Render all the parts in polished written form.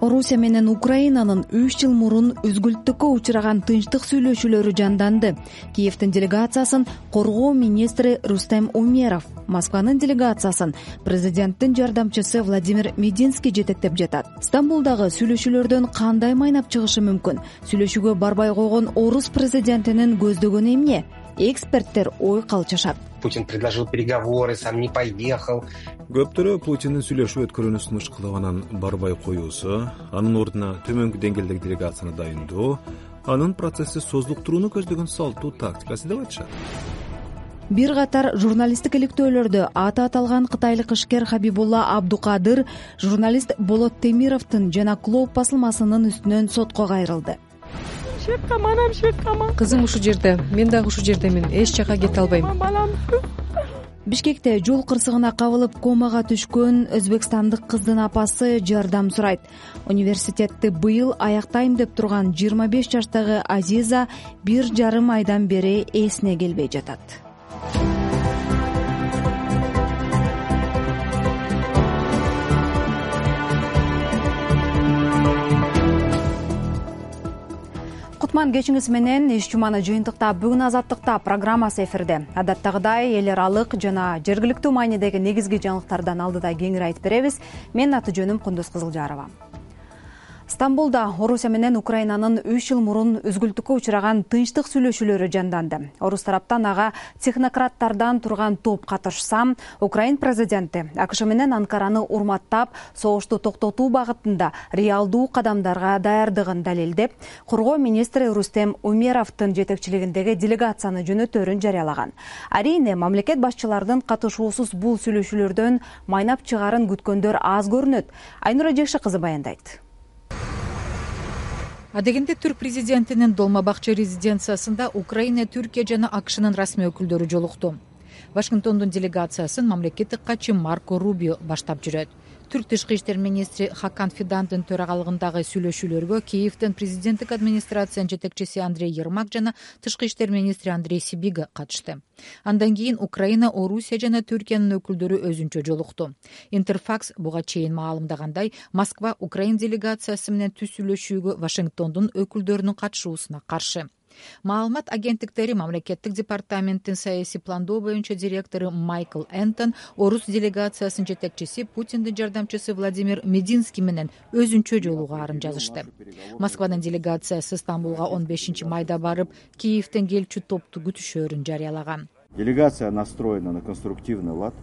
Орусия менен Украинанын 3 жыл мурун үзгүлтүккө учураган тынчтык сүйлөшүүлөрү жанданды. Киевдин делегациясын коргоо министри Рустем Умеров, Москванын делегациясын президенттин жардамчысы Владимир Мединский жетектеп жатат. Стамбулдагы сүйлөшүүлөрдөн кандай майнап чыгышы мүмкүн? Сүйлөшүүгө барбай койгон орус президентинин көздөгөнү эмне? Эксперттер ой калчышат. Путин предложил переговоры, сам не поехал. Көптөрү Путиндин сүйлөшүү өткөрүүнү сунуш кылып анан барбай коюусу, анын ордуна төмөнкү деңгээлдеги делегацияны дайындоо, анын процессти созулуктурууну көздөгөн салттуу тактикасы деп айтышат. Бир катар журналисттик иликтөөлөрдө аты аталган кытайлык ишкер Хабибулла Абдукадыр журналист Болот Темировдун жана Клоп басылмасынын үстүнөн сотко кайрылды. Кызым ушул жерде, мен дагы ушул жердемин, эч жака кете албайм. Бишкекте жол кырсыгына кабылып комага түшкөн өзбекстандык кыздын апасы жардам сурайт. Университетти быйыл аяктайм деп турган 25 жаштагы Азиза 1,5 айдан бери эсине келбей жатат. Кутман кечиңиз менен иш жуманы жыйынтыктап бүгүн Азаттыкта программасы эфирде. Адаттагыдай эл аралык жана жергиликтүү маанидеги негизги жаңылыктардан алдыда кеңири айтып беребиз. Менин аты жөнүм Кундуз Кызылжарова. Стамбулда Орусия менен Украинанын 3 жыл мурун үзгүлтүккө учураган тынчтык сүйлөшүүлөрү жанданды. Орус тараптан ага технократтардан турган топ катышса, Украин президенти АКШ менен Анкараны урматтап, согушту токтотуу багытында реалдуу кадамдарга даярдыгын далилдеп, коргоо министри Рустем Умеровдун жетекчилигиндеги делегацияны жөнөтөөрүн жарыялаган. Арийне мамлекет башчыларынын катышуусуз бул сүйлөшүүлөрдөн майнап чыгарын күткөндөр аз көрүнөт. Айнура Жекши кызы баяндайт. Адегенде түрк президентинин Долмабакчы резиденциясында Украина, Түркия жана АКШнын расмий өкүлдөрү жолукту. Вашингтондун делегациясын мамлекеттик катчы Марко Рубио баштап жүрөт. Түрк тышкы иштер министри Хакан Фидандын төрагалыгындагы сүйлөшүүлөргө Киевдин президенттик администрациянын жетекчиси Андрей Ермак жана тышкы иштер министри Андрей Сибига катышты. Андан кийин Украина, Орусия жана Түркиянын өкүлдөрү өзүнчө жолукту. Интерфакс буга чейин маалымдагандай, Москва Украин делегациясы менен түз сүйлөшүүгө Вашингтондун өкүлдөрүнүн катышуусуна каршы. Маалымат агенттиктери мамлекеттик департаменттин саясий пландоо боюнча директору Майкл Энтон, орус делегациясынын жетекчиси Путиндин жардамчысы Владимир Мединский менен өзүнчө жолугаарын жазышты. Москванын делегациясы Стамбулга 15 майда барып, Киевден келчү топту күтүшөөрүн жарыялаган. Делегация настроена на конструктивный лад,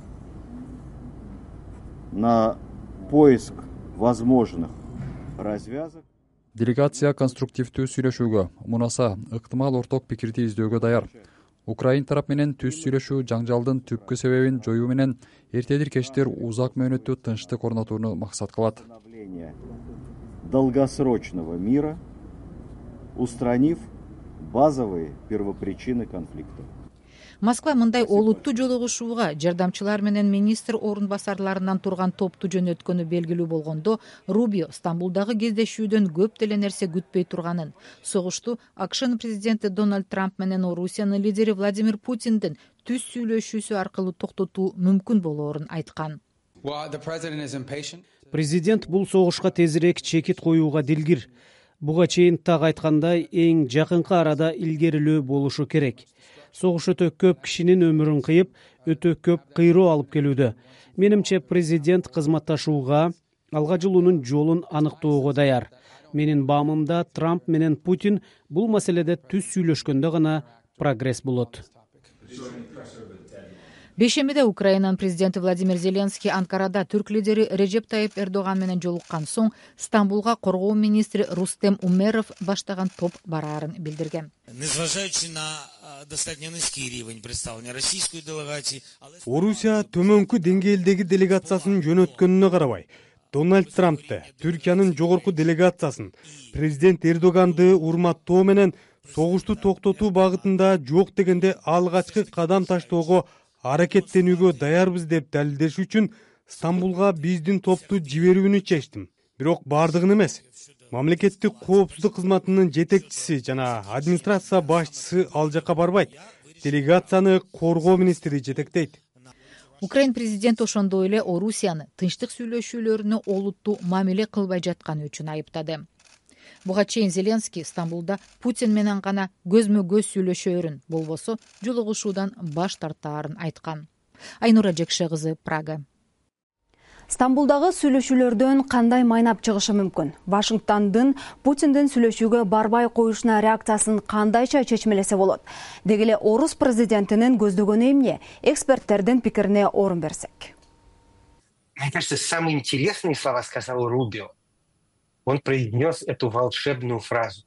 на поиск возможных развязок. Делегация конструктивдүү сүйлөшүүгө, мунаса ыктымал орток пикирди издөөгө даяр. Украин тарап менен түз сүйлөшүү жаңжалдын түпкү себебин жоюу менен эртедир кечтир узак мөөнөттүү тынчтык орнотууну максат кылат. Долгосрочного мира, устранив базовые первопричины конфликта. Москва мындай олуттуу жолугушууга жардамчылар менен министр орун басарларынан турган топту жөнөткөнү белгилүү болгондо, Рубио Стамбулдагы кездешүүдөн көп деле нерсе күтпөй турганын, согушту АКШнын президенти Дональд Трамп менен Орусиянын лидери Владимир Путиндин түз сүйлөшүүсү аркылуу токтотуу мүмкүн болоорун айткан. Президент бул согушка тезирээк чекит коюуга дилгир. Буга чейин так айткандай, эң жакынкы арада илгерилөө болушу керек. Согуш өтө көп кишинин өмүрүн кыйып, өтө көп кыйроо алып келүүдө. Менимче президент кызматташууга, алга жылуунун жолун аныктоого даяр. Менин баамымда Трамп менен Путин бул маселеде түз сүйлөшкөндө гана прогресс болот. Бейшембиде Украинанын президенти Владимир Зеленский Анкарада түрк лидери Режеп Тайип Эрдоган менен жолуккан соң Стамбулга коргоо министри Рустем Умеров баштаган топ бараарын билдирген. Орусия төмөнкү деңгээлдеги делегациясын жөнөткөнүнө карабай, Дональд Трампты, Түркиянын жогорку делегациясын, президент Эрдоганды урматтоо менен согушту токтотуу багытында жок дегенде алгачкы кадам таштоого аракеттенүүгө даярбыз деп далилдеш үчүн Стамбулга биздин топту жиберүүнү чечтим. Бирок бардыгын эмес. Мамлекеттик коопсуздук кызматынын жетекчиси жана администрация башчысы ал жакка барбайт. Делегацияны коргоо министри жетектейт. Украин президенти ошондой эле Орусияны тынчтык сүйлөшүүлөрүнө олуттуу мамиле кылбай жатканы үчүн айыптады. Буга чейин Зеленский Стамбулда Путин менен гана көзмө көз сүйлөшөөрүн, болбосо жолугушуудан баш тартаарын айткан. Айнура Жекше кызы, Прага. Стамбулдагы сүйлөшүүлөрдөн кандай майнап чыгышы мүмкүн? Вашингтондун Путиндин сүйлөшүүгө барбай коюшуна реакциясын кандайча чечмелесе болот? Деги эле орус президентинин көздөгөнү эмне? Эксперттердин пикирине орун берсек. Мне кажется, самые интересные слова сказал Рубио. Он произнес эту волшебную фразу.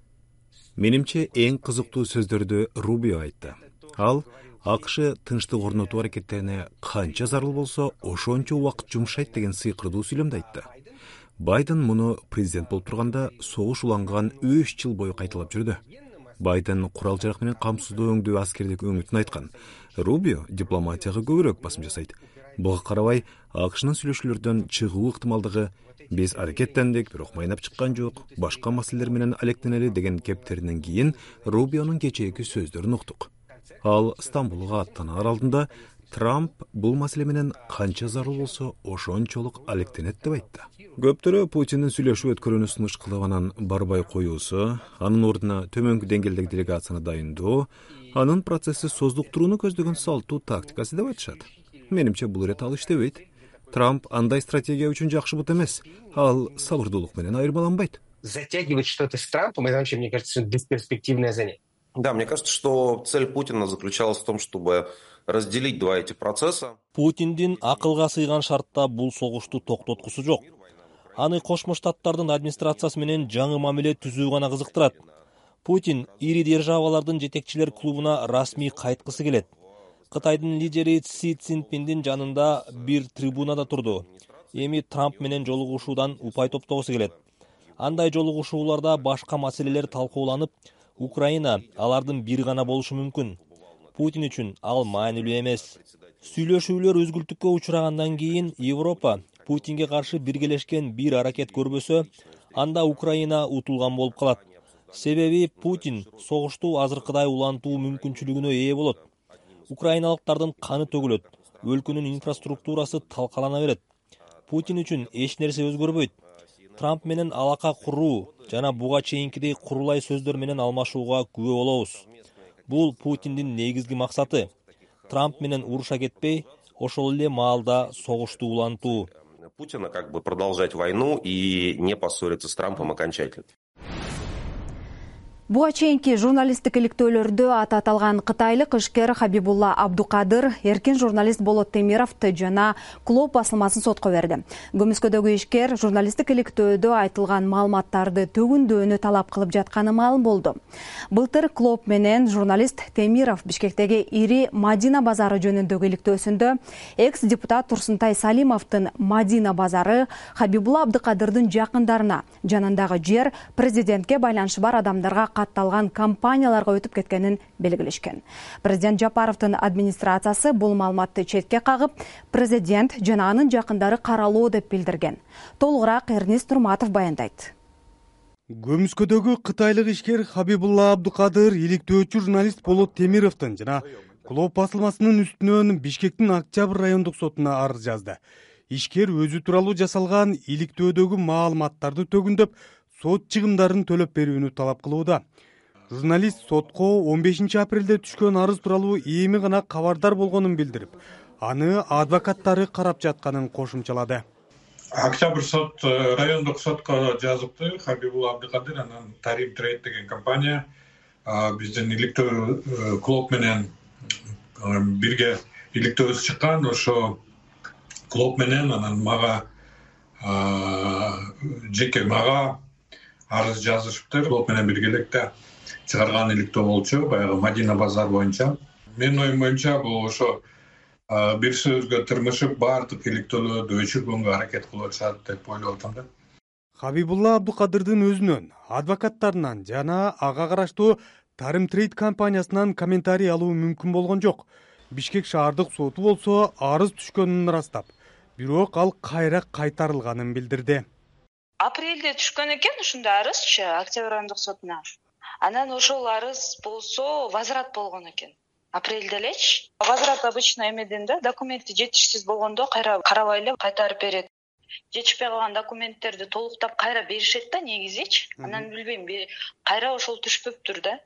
Менимче эң кызыктуу сөздөрдү Рубио айтты. Ал АКШ тынчтык орнотуу аракеттерине канча зарыл болсо, ошончо убакыт жумшайт деген сыйкырдуу сүйлөмдү айтты. Байден муну президент болуп турганда согуш уланган 3 жыл бою кайталап жүрдү. Байден курал жарак менен камсыздуу өңдүү аскердик өңүтүн айткан. Рубио дипломатияга көбүрөөк басым жасайт. Буга карабай, АКШнын сүйлөшүүлөрдөн чыгуу ыктымалдыгы биз аракеттендик, бирок майнап чыккан жок, башка маселелер менен алектенели деген кептеринен кийин Рубионун кечээки сөздөрүн уктук. Ал Стамбулга аттанаар алдында Трамп бул маселе менен канча зарыл болсо ошончолук алектенет деп айтты. Көптөрү Путиндин сүйлөшүү өткөрүүнү сунуш кылып анан барбай коюусу, анын ордуна төмөнкү деңгээлдеги делегацияны дайындоо, анын процесси создуктурууну көздөгөн салтуу тактикасы деп айтышат. Менимче бул ирет ал иштебейт. Трамп андай стратегия үчүн жакшы бут эмес. Ал сабырдуулук менен айырмаланбайт. Затягивать что-то с Трампом, это вообще, мне кажется, бесперспективное занятие. Да, мне кажется, что цель Путина заключалась в том, чтобы разделить два эти процесса. Путиндин акылга сыйган шартта бул согушту токтоткусу жок. Аны Кошмо Штаттардын администрациясы менен жаңы мамиле түзүү гана кызыктырат. Путин ири державалардын жетекчилер клубуна расмий кайткысы келет. Кытайдын лидери Си Цзиньпиндин жанында бир трибунада турду. Эми Трамп менен жолугушуудан упай топтогусу келет. Андай жолугушууларда башка маселелер талкууланып, Украина алардын бири гана болушу мүмкүн. Путин үчүн ал маанилүү эмес. Сүйлөшүүлөр өзгүлтүккө учурагандан кийин Европа Путинге каршы биргелешкен бир аракет көрбөсө, анда Украина утулган болуп калат. Себеби Путин согушту азыркыдай улантуу мүмкүнчүлүгүнө ээ болот. Украиналыктардын каны төгүлөт, өлкөнүн инфраструктурасы талкалана берет. Путин үчүн эч нерсе өзгөрбөйт. Трамп менен алака куруу жана буга чейинкидей курулай сөздөр менен алмашууга күбө болобуз. Бул Путиндин негизги максаты. Трамп менен уруша кетпей, ошол эле маалда согушту улантуу. Путина как бы продолжать войну и не поссориться с Трампом окончательно. Буга чейинки журналисттик иликтөөлөрдө аты аталган кытайлык ишкер Хабибулла Абдукадыр эркин журналист Болот Темировду жана Клоп басылмасын сотко берди. Көмүскөдөгү ишкер журналисттик иликтөөдө айтылган маалыматтарды төгүндөөнү талап кылып жатканы маалым болду. Былтыр Клоп менен журналист Темиров Бишкектеги ири Мадина базары жөнүндөгү иликтөөсүндө экс-депутат Турсунтай Салимовдун Мадина базары Хабибулла Абдукадырдын жакындарына, жанындагы жер президентке байланышы бар адамдарга катталган компанияларга өтүп кеткенин белгилешкен. Президент Жапаровдун администрациясы бул маалыматты четке кагып, президент жана анын жакындары каралуу деп билдирген. Толугураак Эрнест Турматов баяндайт. Көмүскөдөгү кытайлык ишкер Хабибулла Абдукадыр иликтөөчү журналист Болот Темировдун жана Клоп басылмасынын үстүнөн Бишкектин Октябрь райондук сотуна арыз жазды. Ишкер өзү тууралуу жасалган иликтөөдөгү маалыматтарды төгүндөп, сот чыгымдарын төлөп берүүнү талап кылууда. Журналист сотко 15 апрелде түшкөн арыз тууралуу эми гана кабардар болгонун билдирип, аны адвокаттары карап жатканын кошумчалады. Октябрь сот райондук сотко жазыпты. Хабибулла Абдукадыр анан Тарим Трейд деген компания биздин иликтөө Клоп менен бирге иликтөөбүз чыккан. Ошо Клоп менен анан мага жеке мага арыз жазышыптыр. Клоп менен биргеликте чыгарган иликтөө болчу, баягы Мадина базар боюнча. Менин оюм боюнча бул ошо бир сөзгө тырмышып баардык иликтөөлөрдү өчүргөнгө аракет кылып атышат деп ойлоп атам да. Хабибулла Абдукадырдын өзүнөн, адвокаттарынан жана ага караштуу Тарим Трейд компаниясынан комментарий алуу мүмкүн болгон жок. Бишкек шаардык соту болсо арыз түшкөнүн ырастап, бирок ал кайра кайтарылганын билдирди. Апрелде түшкөн экен ушундай арызчы Октябрь райондук сотуна. Анан ошол арыз болсо возврат болгон экен. апрелде элечи. Возврат обычно эмеден да, документи жетишсиз болгондо кайра карабай эле кайтарып берет. Жетишпей калган документтерди толуктап кайра беришет да негизичи. Анан билбейм, кайра ошол түшпөптүр да.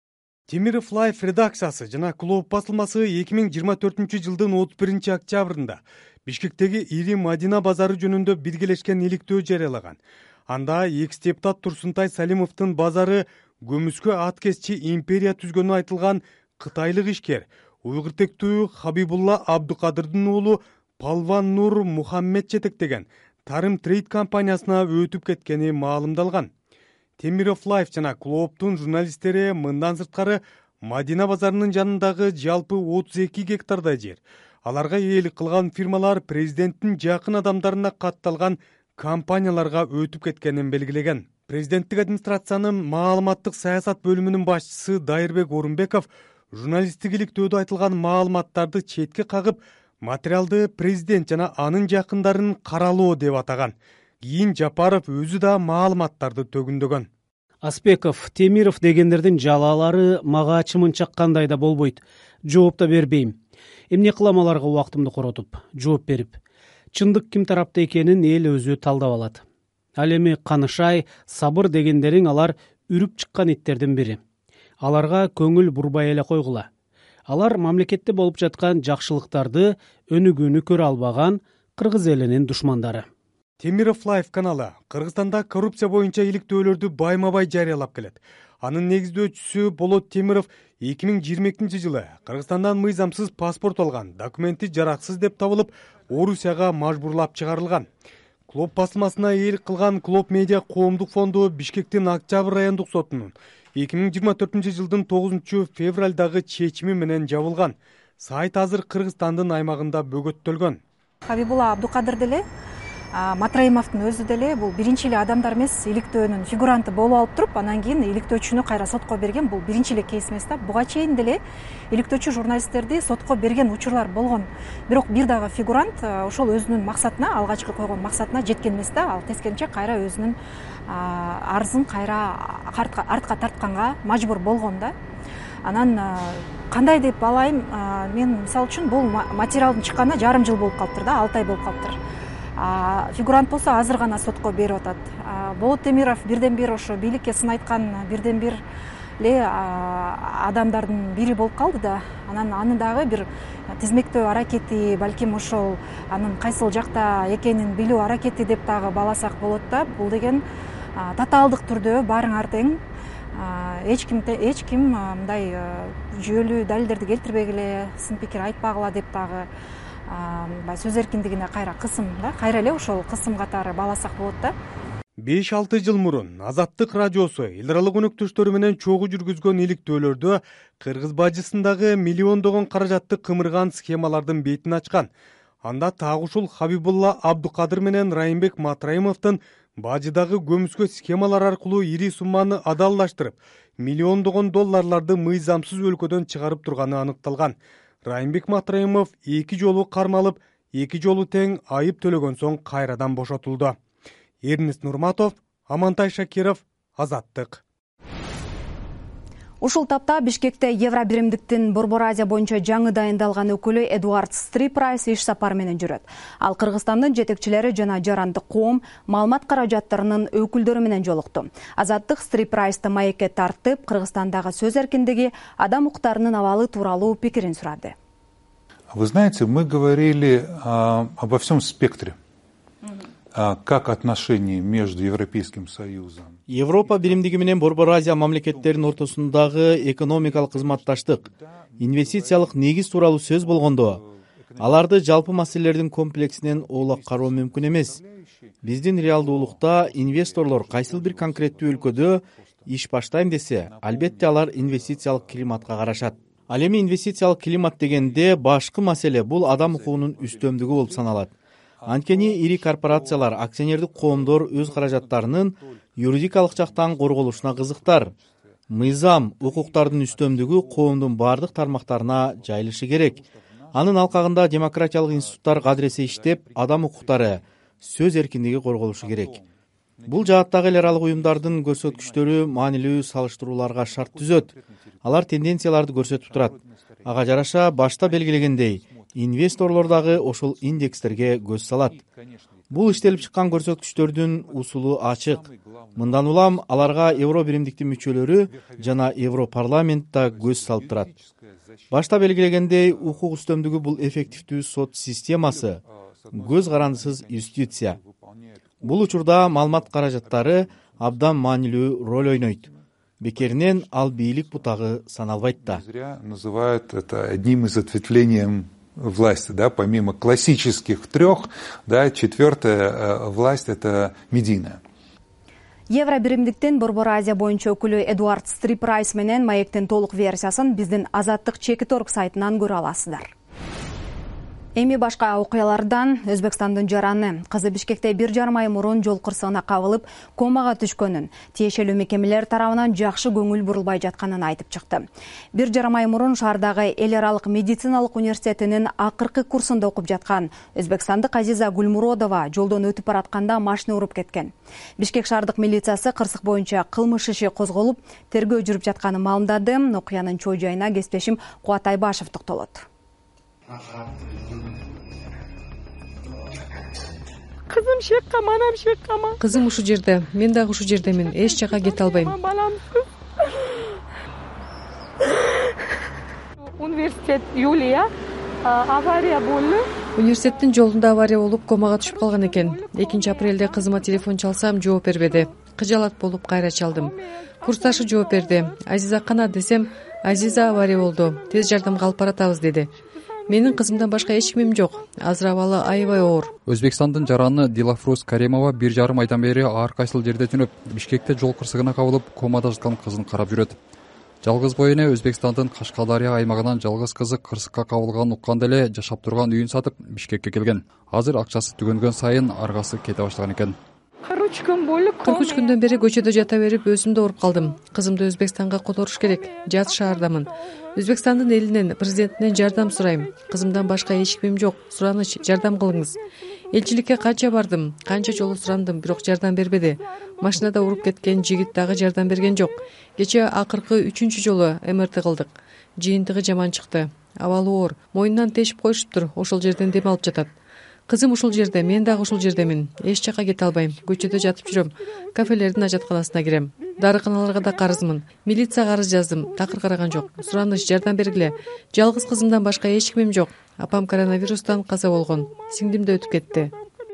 Темиров Лайф редакциясы жана Клуб басылмасы 2024-жылдын 31 октябрында Бишкектеги ири Мадина базары жөнүндө биргелешкен иликтөө жарыялаган. Анда экс депутат Турсунтай Салимовдун базары көмүскө аткезчи империя түзгөнү айтылган кытайлык ишкер уйгуртектүү Хабибулла Абдукадырдын уулу Палван Нур Мухаммед жетектеген Тарым Трейд компаниясына өтүп кеткени маалымдалган. Темиров Лайф жана Клубтун журналисттери мындан сырткары Мадина базарынын жанындагы жалпы 32 гектардай жер, аларга ээлик кылган фирмалар президенттин жакын адамдарына катталган компанияларга өтүп кеткенин белгилеген. Президенттик администрациянын маалыматтык саясат бөлүмүнүн башчысы Дайырбек Орунбеков журналисттик иликтөөдө айтылган маалыматтарды четке кагып, материалды президент жана анын жакындарын каралоо деп атаган. Кийин Жапаров өзү да маалыматтарды төгүндөгөн. Аспеков, Темиров дегендердин жалалары мага ачымын чаккандай да болбойт. Жооп да бербейм. Эмне кылам аларга убактымды коротуп, жооп берип. Чындык ким тарапта экенин эл өзү талдап алат. Ал эми Канышай, Сабыр дегендериң алар үрүп чыккан иттердин бири. Аларга көңүл бурбай эле койгула. Алар мамлекетте болуп жаткан жакшылыктарды өнүгүүнү көрө албаган кыргыз элинин душмандары. Темиров Лайф каналы Кыргызстанда коррупция боюнча иликтөөлөрдү байма-бай жарыялап келет. Анын негиздөөчүсү Болот Темиров 2022-жылы Кыргызстандан мыйзамсыз паспорт алган, документи жараксыз деп табылып, Орусияга мажбурлап чыгарылган. Клуб басылмасына ээлик кылган Клуб медиа коомдук фонду Бишкектин Октябрь райондук сотунун 2024-жылдын 9 февралдагы чечими менен жабылган. Сайт азыр Кыргызстандын аймагында бөгөттөлгөн. Хабибулла Абдукадыр деле Матраимовдун өзү деле бул биринчи эле адамдар эмес, иликтөөнүн фигуранты болуп алып туруп, анан кийин иликтөөчүнү кайра сотко берген. Бул биринчи эле кейс эмес да. Буга чейин деле иликтөөчү журналисттерди сотко берген учурлар болгон. Бирок бир дагы фигурант ошол өзүнүн максатына, алгачкы койгон максатына жеткен эмес да. Ал тескерисинче кайра өзүнүн арызын кайра артка тартканга мажбур болгон да. Анан кандай деп алайын, мен мисалы үчүн бул материалдын чыкканына жарым жыл болуп калыптыр да, 6 ай болуп калыптыр. Фигурант болсо азыр гана сотко берип атат. Болот Темиров бирден бир ошо бийликке сын айткан бирден бир эле адамдардын бири болуп калды да. Анан аны дагы бир тизмектөө аракети, балким ошол анын кайсыл жакта экенин билүү аракети деп дагы баласак болот да. Бул деген татаалдык түрдө баарыңар тең. Эч ким мындай жүйөлүү далилдерди келтирбегиле, сын пикир айтпагыла деп дагы сөз эркиндигине кайра кысым да, кайра эле ошол кысым катары баласак болот да. 5-6 жыл мурун Азаттык радиосу эл аралык өнөктөштөрү менен чогуу жүргүзгөн иликтөөлөрдө Кыргыз бажысындагы миллиондогон каражатты кымырган схемалардын бетин ачкан. Анда так ушул Хабибулла Абдукадыр менен Райымбек Матраимовдун бажыдагы көмүскө схемалар аркылуу ири сумманы адаллаштырып, миллиондогон долларларды мыйзамсыз өлкөдөн чыгарып турганы аныкталган. Райымбек Матраимов 2 жолу кармалып, 2 жолу тең айып төлөгөн соң кайрадан бошотулду. Эрнест Нурматов, Амантай Шакиров, Азаттык. Ушул тапта Бишкекте Евро биримдиктин Борбор Азия боюнча жаңы дайындалган өкүлү Эдуард Стрипрайс иш сапар менен жүрөт. Ал Кыргызстандын жетекчилери жана жарандык коом маалымат каражаттарынын өкүлдөрү менен жолукту. Азаттык Стрипрайсты маекке тартып, Кыргызстандагы сөз эркиндиги, адам укуктарынын абалы тууралуу пикирин сурады. Вы знаете, мы говорили обо всем спектре. Как отношения между Европейским Союзом. Европа биримдиги менен Борбор Азия мамлекеттеринин ортосундагы экономикалык кызматташтык, инвестициялык негиз тууралуу сөз болгондо, аларды жалпы маселелердин комплексинен оолак кароо мүмкүн эмес. Биздин реалдуулукта инвесторлор кайсыл бир конкреттүү өлкөдө иш баштайм десе, албетте алар инвестициялык климатка карашат. Ал эми инвестициялык климат дегенде башкы маселе бул адам укугунун үстөмдүгү болуп саналат. Анткени ири корпорациялар, акционердик коомдор өз каражаттарынын юридикалык жактан корголушуна кызыктар. Мыйзам, укуктардын үстөмдүгү коомдун бардык тармактарына жайылышы керек. Анын алкагында демократиялык институттар кадыресе иштеп, адам укуктары, сөз эркиндиги корголушу керек. Бул жааттагы эл аралык уюмдардын көрсөткүчтөрү маанилүү салыштырууларга шарт түзөт. Алар тенденцияларды көрсөтүп турат. ага жараша башта белгилегендей инвесторлор дагы ошол индекстерге көз салат. Бул иштелип чыккан көрсөткүчтөрдүн усулу ачык. Мындан улам аларга евро биримдиктин мүчөлөрү жана Европарламент да көз салып турат. Башта белгилегендей укук үстөмдүгү бул эффективдүү сот системасы, көз карандысыз юстиция. Бул учурда маалымат каражаттары абдан маанилүү роль ойнойт. Бекеринен ал бийлик бутагы саналбайт да. Называют это одним из ответвлений власти, да, помимо классических трех, да, четвертая власть это медийная. Евро биримдиктин Борбор Азия боюнча өкүлү Эдуард Стрипрайс менен маектин толук версиясын биздин Азаттык Чекит.org сайтынан көрө аласыздар. Эми башка окуялардан Өзбекстандын жараны кызы Бишкекте 1,5 ай мурун жол кырсыгына кабылып комага түшкөнүн, тиешелүү мекемелер тарабынан жакшы көңүл бурулбай жатканын айтып чыкты. 1,5 ай мурун шаардагы эл аралык медициналык университетинин акыркы курсунда окуп жаткан өзбекстандык Азиза Гулмуродова жолдон өтүп баратканда машина уруп кеткен. Бишкек шаардык милициясы кырсык боюнча кылмыш иши козголуп, тергөө жүрүп жатканын маалымдады. Окуянын чоо жайына кесиптешим Кубат Айбашев токтолот. Кызым шеккама, анам шеккама. Кызым ушул жерде, мен дагы ушул жердемин. Эч жака кете албайм. Баламсыз. Университет Юлия авария болду. Университеттин жолунда авария болуп, комага түшүп калган экен. 2 апрелде кызыма телефон чалсам, жооп бербеди. Кыжалат болуп кайра чалдым. Курсташы жооп берди. Азиза кана десем, Азиза авария болду. Тез жардамга алып баратабыз деди. Менин кызымдан башка эч кимим жок. Азыр абалы аябай оор. Өзбекстандын жараны Дилафрус Каримова 1,5 айдан бери ар кайсыл жерде түнөп, Бишкекте жол кырсыгына кабылып, комада жаткан кызын карап жүрөт. Жалгыз боюна Өзбекстандын Кашкадария аймагынан жалгыз кызы кырсыкка кабылганын укканда эле жашап турган үйүн сатып Бишкекке келген. Азыр акчасы түгөнгөн сайын аргасы кете баштаган экен. 43 күндөн бери көчөдө жата берип, өзүм да ооруп калдым. Кызымды Өзбекстанга которуш керек. Жат шаардамын. Өзбекстандын элинен, президентинен жардам сурайм. Кызымдан башка эч кимим жок. Сураныч, жардам кылыңыз. Элчиликке канча бардым, канча жолу сурандым, бирок жардам бербеди. Машинада уруп кеткен жигит дагы жардам берген жок. Кече акыркы 3-чү жолу МРТ кылдык. Жыйынтыгы жаман чыкты. Абалы оор. Мойнунан тешип коюшуптур. Ошол жерден дем алып жатат. Кызым ушул жерде, мен дагы ушул жердемин. Эч жака кете албайм. Көчөдө жатып жүрөм. Кафелердин ажатканасына кирем. Дарыканаларга да карызмын. Милицияга арыз жаздым. Такыр караган жок. Сураныч, жардам бергиле. Жалгыз кызымдан башка эч кимим жок. Апам коронавирустан каза болгон. Сиңдим да өтүп кетти.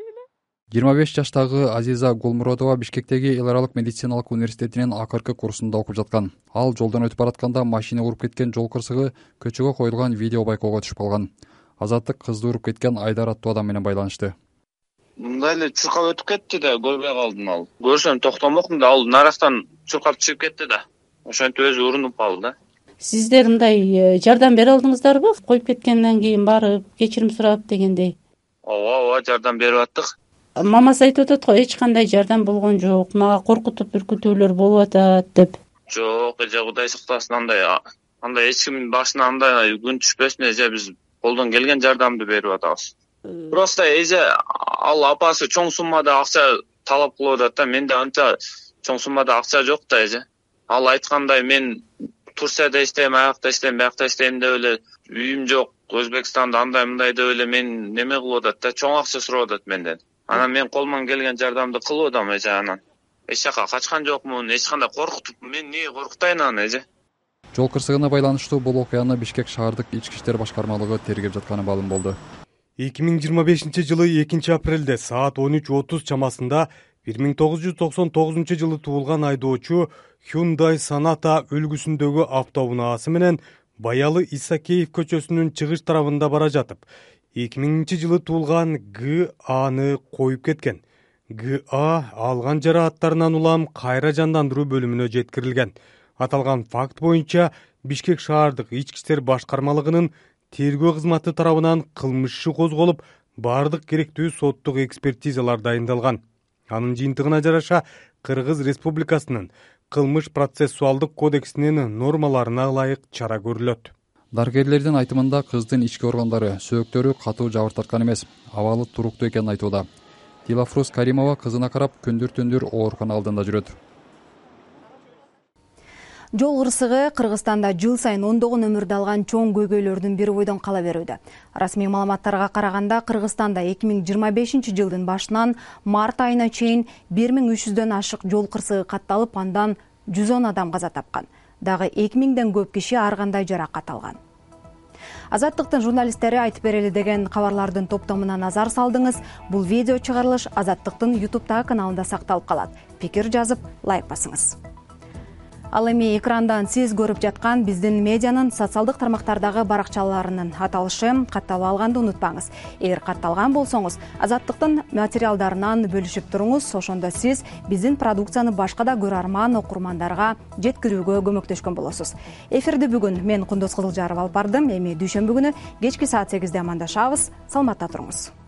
25 жаштагы Азиза Гулмуродова Бишкектеги эл аралык медициналык университетинин акыркы курсунда окуп жаткан. Ал жолдон өтүп баратканда машина уруп кеткен жол кырсыгы көчөгө коюлган видео байкоого түшүп калган. Азаттык кызды уруп кеткен Айдар аттуу адам менен байланышты. Мындай эле чуркап өтүп кетти да, көрбөй калдым ал. Көрсөм токтомокмун да, ал нарастан чуркап чыгып кетти да. Ошентип өзү урунуп калды да. Сиздер мындай жардам бере алдыңыздарбы? Коюп кеткенден кийин барып, кечирим сурап дегендей. Ооба, жардам берип аттык. Мамасы айтып атат го, эч кандай жардам болгон жок. Мага коркутуп үркүтүүлөр болуп атат деп. Жок, Кудай сактасын, андай эч кимдин башына андай күн түшпөсүн, биз колдон келген жардамды берип атабыз. Просто ал апасы чоң суммада акча талап кылып атат да, менде анча чоң суммада акча жок да. Ал айткандай мен Турцияда иштейм, аякта иштейм, биякта иштейм деп эле үйүм жок, Өзбекстанда андай-мындай деп эле мен неме кылып атат да, чоң акча сурап атат менден. Анан мен колуман келген жардамды кылып атам анан. Эч жака качкан жокмун, эч кандай коркутуп, мен эмне коркутайын аны. Жол кырсыгына байланыштуу бул окуяны Бишкек шаардык ички иштер башкармалыгы тергеп жатканы маалым болду. 2025-жылы 2 апрелде саат 13:30 чамасында 1999 жылы туулган айдоочу Hyundai Sonata үлгүсүндөгү автоунаасы менен Баялы Исакеев көчөсүнүн чыгыш тарабында бара жатып, 2000 жылы туулган Г.А.ны коюп кеткен. Г.А. алган жарааттарынан улам кайра жандандыруу бөлүмүнө жеткирилген. Аталган факт боюнча Бишкек шаардык ички иштер башкармалыгынын тергөө кызматы тарабынан кылмыш иши козголуп, бардык керектүү соттук экспертизалар дайындалган. Анын жыйынтыгына жараша Кыргыз Республикасынын кылмыш процессуалдык кодексинин нормаларына ылайык чара көрүлөт. Дарыгерлердин айтымында кыздын ички органдары сөөктөрү катуу жабыр тарткан эмес, абалы туруктуу экенин айтууда. Дилафрус Каримова кызына карап күндүр-түндүр оорукана алдында жүрөт. Жол кырсыгы Кыргызстанда жыл сайын ондогон өмүрдү алган чоң көйгөйлөрдүн бири бойдон кала берүүдө. Расмий маалыматтарга караганда Кыргызстанда 2025 жылдын башынан март айына чейин 1300дөн ашык жол кырсыгы катталып, андан 110 адам каза тапкан. Дагы 2000ден көп киши ар кандай жаракат алган. Азаттыктын журналисттери айтып берели деген кабарлардын топтомуна назар салдыңыз. Бул видео чыгарылыш Азаттыктын YouTube каналында сакталып калат. Пикир жазып, лайк басыңыз. Ал эми экрандан сиз көрүп жаткан биздин медианын социалдык тармактардагы баракчаларынын аталышын катталып алганды унутпаңыз. Эгер катталган болсоңуз, Азаттыктын материалдарынан бөлүшүп туруңуз. Ошондо сиз биздин продукцияны башка да көрөрман окурмандарга жеткирүүгө көмөктөшкөн болосуз. Эфирди бүгүн мен Кундуз Кызылжаров алып бардым. Эми дүйшөмбү күнү кечки саат 8де амандашабыз. Саламатта туруңуз.